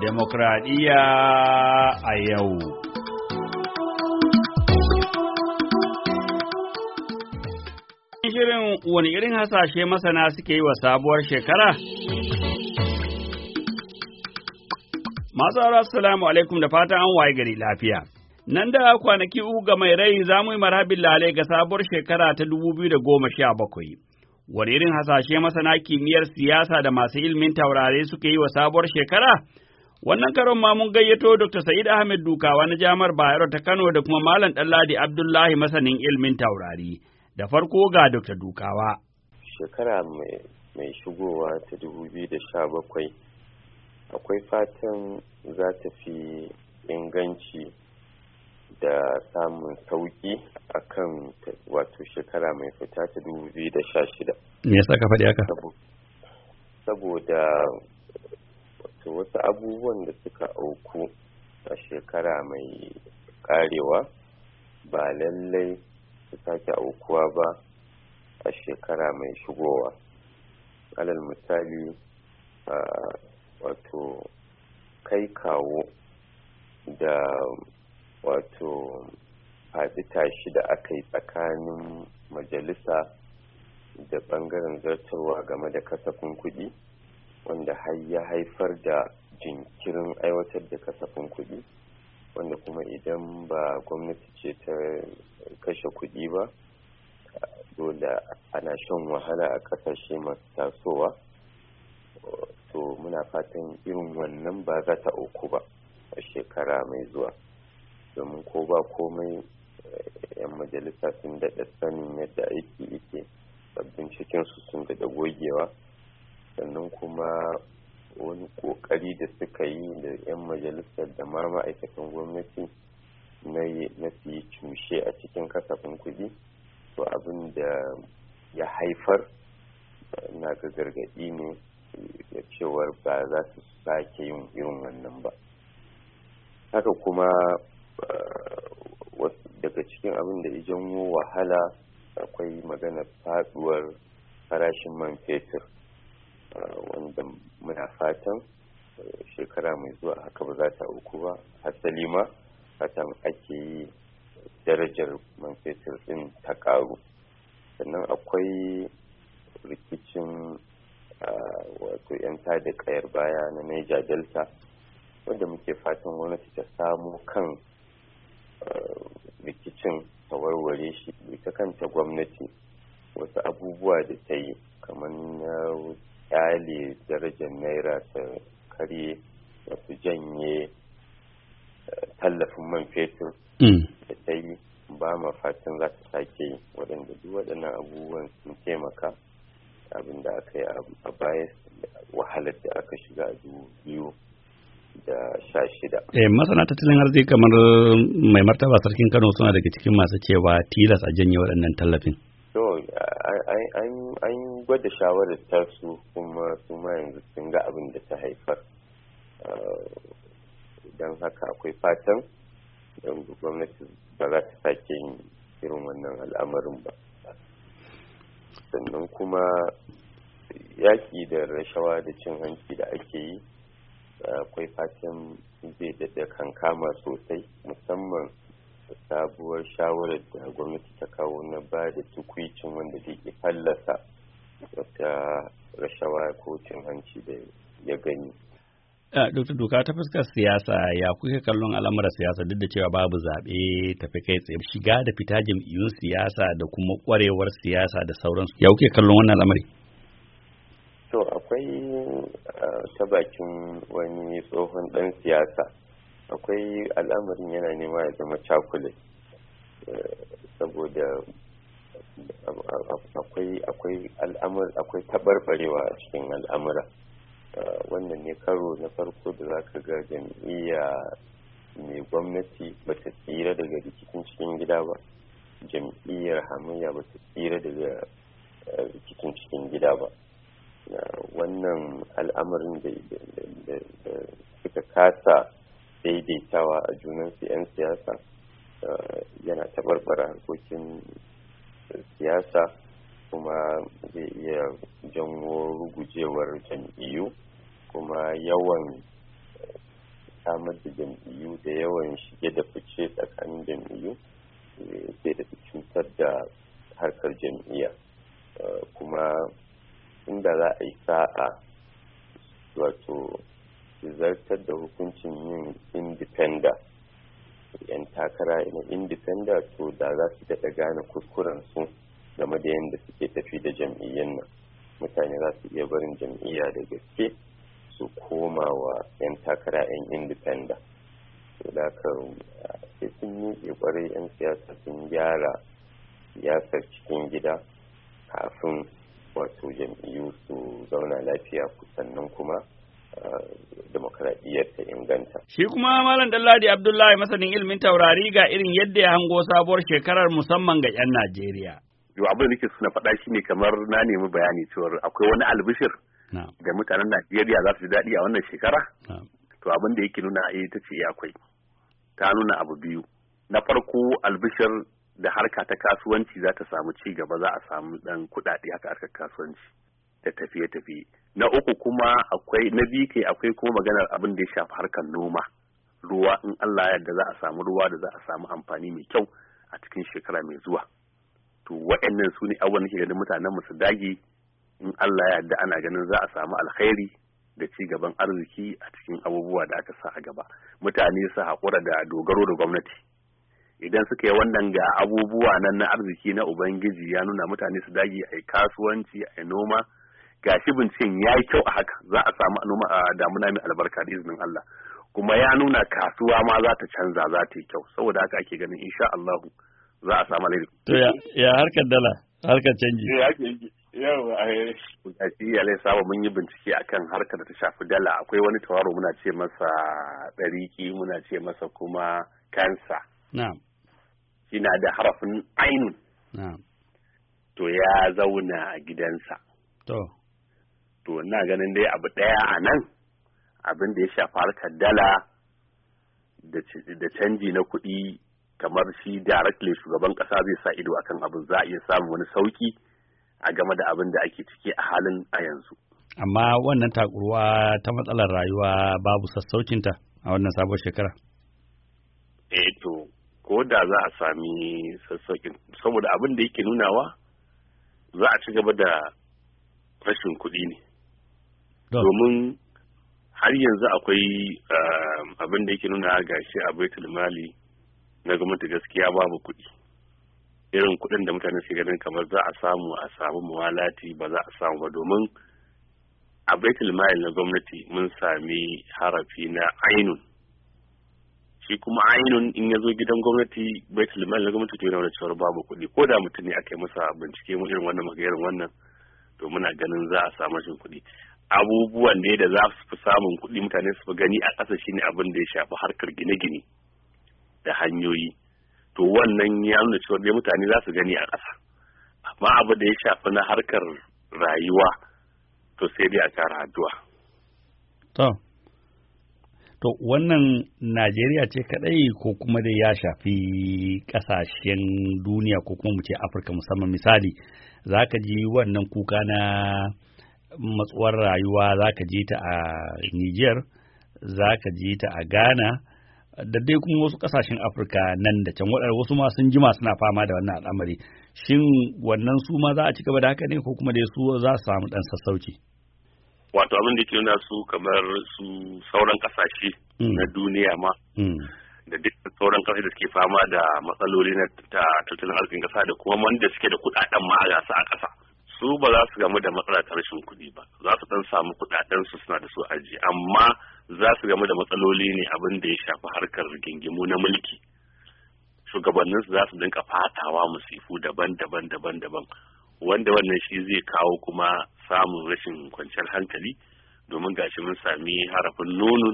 Demokradiyya a yau. Shirin wani irin hasashe masana suke yi wa sabuwar shekara? Masu assalamu alaikum da fatan an waye gari lafiya. Nan da kwanaki uku ga mai rai za mu yi marhabin lalai ga sabuwar shekara ta 2017. Wani irin hasashe masana kimiyyar siyasa da masu ilimin taurari suke yi wa sabuwar shekara? Wannan karon ma mun gayyato Dr. Sa'id Ahmed Dukawa na Jami'ar Bayero ta Kano da kuma Malam Ɗanladi Abdullahi masanin ilimin taurari. Da farko ga Dr. Dukawa. Shekara mai shigowa ta 2017 akwai fatan za ta fi inganci da samun sauki akan wato shekara mai fita ta 2016. Me yasa ka faɗi haka? Saboda wasu abubuwan da suka auku a shekara mai karewa ba lallai su sake aukuwa ba a shekara mai shigowa. Alal misali wato kai kawo da wato faɗi tashi da aka yi tsakanin majalisa da ɓangaren zartarwa game da kasafin kuɗi wanda har ya haifar da jinkirin aiwatar da kasafin kuɗi, wanda kuma idan ba gwamnati ce ta kashe kuɗi ba dole ana shan wahala a ƙasashe masu tasowa. To muna fatan irin wannan ba za ta auku ba a shekara mai zuwa, domin ko ba komai 'yan majalisa sun daɗa sanin yadda aiki yake, sabbin cikinsu sun daɗa gogewa, sannan kuma wani ƙoƙari da suka yi da 'yan majalisar da ma ma'aikatan gwamnati na su yi cushe a cikin kasafin kuɗi, to abin da ya haifar na ga gargaɗi ne da cewar ba za su sake yin irin wannan ba. Haka kuma daga cikin abin da ya janyo wahala akwai maganar faduwar farashin man fetur, wanda muna fatan shekara mai zuwa haka ba za ta auku ba. Hasali ma fatan ake yi darajar man fetur din ta karu. Sannan akwai rikicin wato 'yan tada kayar baya na Niger Delta, wanda muke fatan gwamnati ta samu kan rikicin ta warware shi. Ita kanta gwamnati wasu abubuwa da ta yi kamar na kyale darajar naira ta karye, wasu janye tallafin man fetur da ta yi, ba ma fatan za ta sake yi. Waɗanda duk waɗannan abubuwan sun taimaka abin da aka yi a baya, wahalar da aka shiga a 2016. Masana tattalin arziki kamar mai martaba sarkin Kano suna daga cikin masu cewa tilas a janye waɗannan tallafin. To an gwada shawarar tasu kuma su ma yanzu sun ga abin da ta haifar. Don haka akwai fatan don gwamnati ba za ta sake yin irin wannan al'amarin ba. Sannan kuma yaƙi da rashawa da cin hanci da ake yi, akwai fatan zai daɗa kankama sosai, musamman sabuwar shawarar da gwamnati ta kawo na ba da tukwicin wanda zai ke fallasa wata rashawa ko cin hanci da ya gani. Dr. Duka, ta fuskar siyasa ya kuke kallon al'amuran siyasa duk da cewa babu zaɓe tafi kai tsaye, shiga da fita jam'iyyun siyasa da kuma ƙwarewar siyasa da sauransu, ya kuke kallon wannan al'amari? To akwai ta bakin wani tsohon ɗan siyasa, akwai al'amarin yana nema ya zama cakule, saboda akwai taɓarɓarewa a cikin al'amura. Wannan ne karo na farko da za ka ga jam'iyya mai gwamnati ba ta tsira daga rikicin cikin gida ba, jam'iyyar hamayya ba ta tsira daga rikicin cikin gida ba. Wannan al'amarin da suka kasa daidaitawa a junansu 'yan siyasa yana taɓarɓara harkokin siyasa, kuma zai iya janwo rugujewar jam'iyyu, kuma yawan samar da jam'iyyu da yawan shige da fice tsakanin jam'iyyu sai da cutar da harkar jam'iyya. Kuma inda za a yi sa'a wato zartar da hukuncin yin independent yan takara na independent, to da za su daɗa gane kuskuren su game da yadda suke tafi da jam'iyyan nan. Mutane za su iya barin jam'iyya da gaske su koma wa yan takara yan independent. To da ka sai sun yi kwarai yan siyasa sun gyara siyasar cikin gida kafin wato jam'iyyu su zauna lafiya, sannan kuma demokradiyyar ta inganta. Shi kuma Malam Ɗanladi Abdullahi masanin ilimin taurari ga irin yadda ya hango sabuwar shekarar musamman ga 'yan Najeriya. Yau abin da nake suna faɗa shi ne kamar na nemi bayani cewar akwai wani albishir da mutanen Najeriya za su ji daɗi a wannan shekara. To abin da yake nuna ta ce akwai. Ta nuna abu biyu. Na farko albishir da harka ta kasuwanci za ta samu ci gaba, za a samu ɗan kuɗaɗe haka harkar kasuwanci da tafiye-tafiye. Na uku kuma akwai kuma maganar abin da ya shafi harkar noma. Ruwa, in Allah yadda za a samu ruwa da za a samu amfani mai kyau a cikin shekara mai zuwa. To waɗannan su ne abubuwan da ke ganin mutanen su dage, in Allah yadda ana ganin za a samu alkhairi da ci gaban arziki a cikin abubuwa da aka sa a gaba. Mutane su haƙura da dogaro da gwamnati. Idan suka yi wannan ga abubuwa nan na arziki na Ubangiji ya nuna mutane su dage a yi kasuwanci, a yi noma. Gashi binciken ya yi kyau a haka, za a samu noma a damuna mai albarka da izinin Allah. Kuma ya nuna kasuwa ma za ta canza, za ta yi kyau. Saboda haka ake ganin insha Allah za a samu alheri. To ya harkar dala, harkar canji. Gashi ya lai saba mun yi bincike akan harkar da ta shafi dala. Akwai wani tawaro muna ce masa ɗariki, muna ce masa kuma kansa. Na'am. Yana da harafin ainun. Na'am. To ya zauna a gidansa. To ina ganin dai abu ɗaya a nan, abin da ya shafa harkar dala da canji na kuɗi, kamar shi directly shugaban ƙasa zai sa ido akan abin, za a iya samun wani sauki a game da abin da ake ciki a halin a yanzu. Amma wannan takurwa ta matsalar rayuwa babu sassaucinta a wannan sabon shekara? To ko da za a sami sassauƙin, saboda abin da yake nunawa za a ci gaba da rashin kuɗi ne. Domin har yanzu akwai abin da yake nuna gashi a baitul mali na gwamnati gaskiya babu kuɗi. Irin kuɗin da mutane su ganin kamar za a samu muwalati, ba za a samu ba, domin a baitul mali na gwamnati mun sami harafi na ainun. Shi kuma ainun in ya zo gidan gwamnati, baitul mali na gwamnati to yana da cewar babu kuɗi. Ko da mutum ne aka yi masa bincike mu irin wannan irin wannan, to muna ganin za a samu rashin kuɗi. Abubuwan ne da za su fi samun kuɗi mutane su fi gani a ƙasa shine abin da ya shafi harkar gine-gine da hanyoyi. To wannan ya nuna cewa dai mutane za su gani a ƙasa. Amma abu da ya shafi na harkar rayuwa, to sai dai a ƙara addu'a. To wannan Najeriya ce kadai ko kuma dai ya shafi ƙasashen duniya ko kuma mu ce Afirka musamman? Misali, za ka ji wannan kuka na matsuwar rayuwa, za ka ji ta a Niger, za ka ji ta a Ghana, da dai kuma wasu ƙasashen Afirka nan da can, waɗanda wasu ma sun jima suna fama da wannan al'amari. Shin wannan su ma za a ci gaba da haka ne ko kuma dai su za su samu ɗan sassauci? Wato abin da ke nuna su kamar su sauran ƙasashe na duniya ma da duk sauran ƙasashe da suke fama da matsaloli na tattalin arzikin ƙasa da kuma wanda suke da kuɗaɗen ma a gasa a ƙasa. Su ba za su gamu da matsala ta rashin kuɗi ba, za su ɗan samu kuɗaɗen su suna da su aji, amma za su gamu da matsaloli ne abin da ya shafi harkar rigingimu na mulki. Shugabanninsu za su dinka fatawa musifu daban-daban, wanda wannan shi zai kawo kuma samun rashin kwanciyar hankali, domin gashi mun sami harafin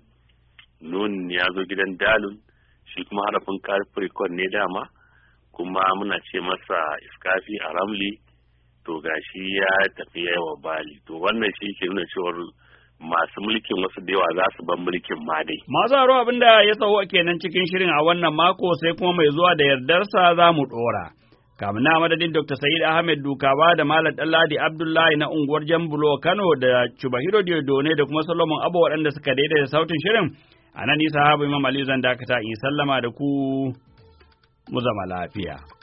nunun ya zo gidan dalun, shi kuma harafin capricorn ne dama, kuma muna ce masa iskafi a ramli, to gashi ya tafi yawa bali. To wannan shi ke nuna cewar masu mulkin wasu da yawa za su ban mulkin ma dai. Masu haro abin da ya tsawo kenan cikin shirin a wannan mako, sai kuma mai zuwa da yardarsa za mu ɗora. Kamun na madadin Dr. Said Ahmed Dukawa da Malam Ɗanladi Abdullahi na unguwar Jambulo Kano da Chubahiro Diodone da kuma Solomon Abo waɗanda suka daidaita sautin shirin, A nan nisa Imam Aliyu zan dakata in sallama da ku mu zama lafiya.